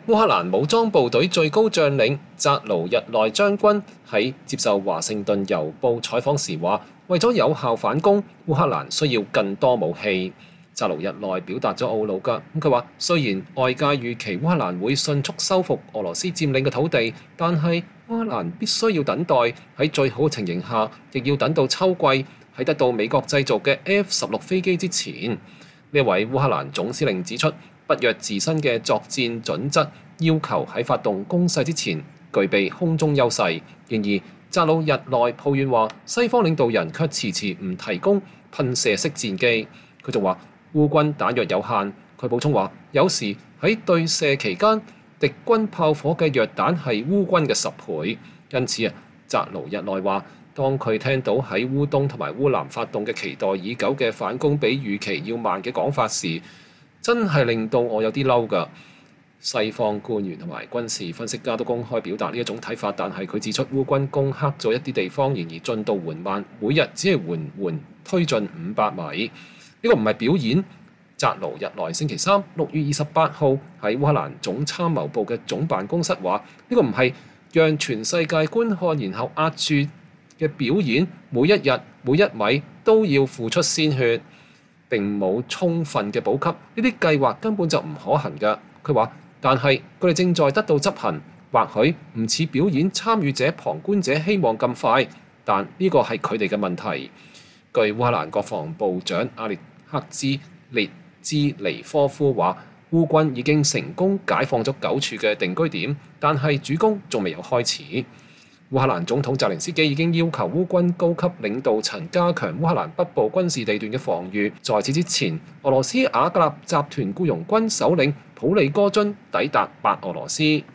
烏克蘭武裝部隊最高將領扎盧日內將軍喺接受華盛頓郵報採訪時話，為咗有效反攻，烏克蘭需要更多武器。扎盧日內表達咗懊惱㗎，佢話雖然外界預期烏克蘭會迅速收復俄羅斯佔領嘅土地，但係烏克蘭必須要等待，喺最好嘅情形下，亦要等到秋季，喺得到美國製造嘅 F-16飛機之前。呢位烏克蘭總司令指出，北約自身嘅作戰準則要求喺發動攻勢之前具備空中優勢。然而，扎魯日內抱怨話，西方領導人卻遲遲唔提供噴射式戰機。佢仲話，烏軍彈藥有限。佢補充話，有時喺對射期間，敵軍炮火嘅藥彈係烏軍嘅10倍。因此啊，扎魯日內話，當佢聽到喺烏東同埋烏南發動嘅期待已久嘅反攻比預期要慢嘅講法時，真係令到我有啲嬲㗎。西方官員同埋軍事分析家都公開表達呢一種睇法，但係佢指出烏軍攻克咗一啲地方，然而進度緩慢，每日只係緩緩推進500米。呢個唔係表演。扎盧日內星期三6月28號喺烏克蘭總參謀部嘅總辦公室話：呢個唔係讓全世界觀看然後壓住嘅表演，每一日每一米都要付出鮮血，並冇充分嘅補給，呢啲計劃根本就唔可行㗎。佢話：但係佢哋正在得到執行，或許唔似表演參與者、旁觀者希望咁快，但呢個係佢哋嘅問題。據烏克蘭國防部長阿列克茲列茲尼科夫話，烏軍已經成功解放咗9處嘅定居點，但係主攻仲未有開始。烏克蘭總統澤連斯基已經要求烏軍高級領導層加強烏克蘭北部軍事地段嘅防禦。在此之前，俄羅斯瓦格納集團僱傭軍首領普利戈津抵達白俄羅斯。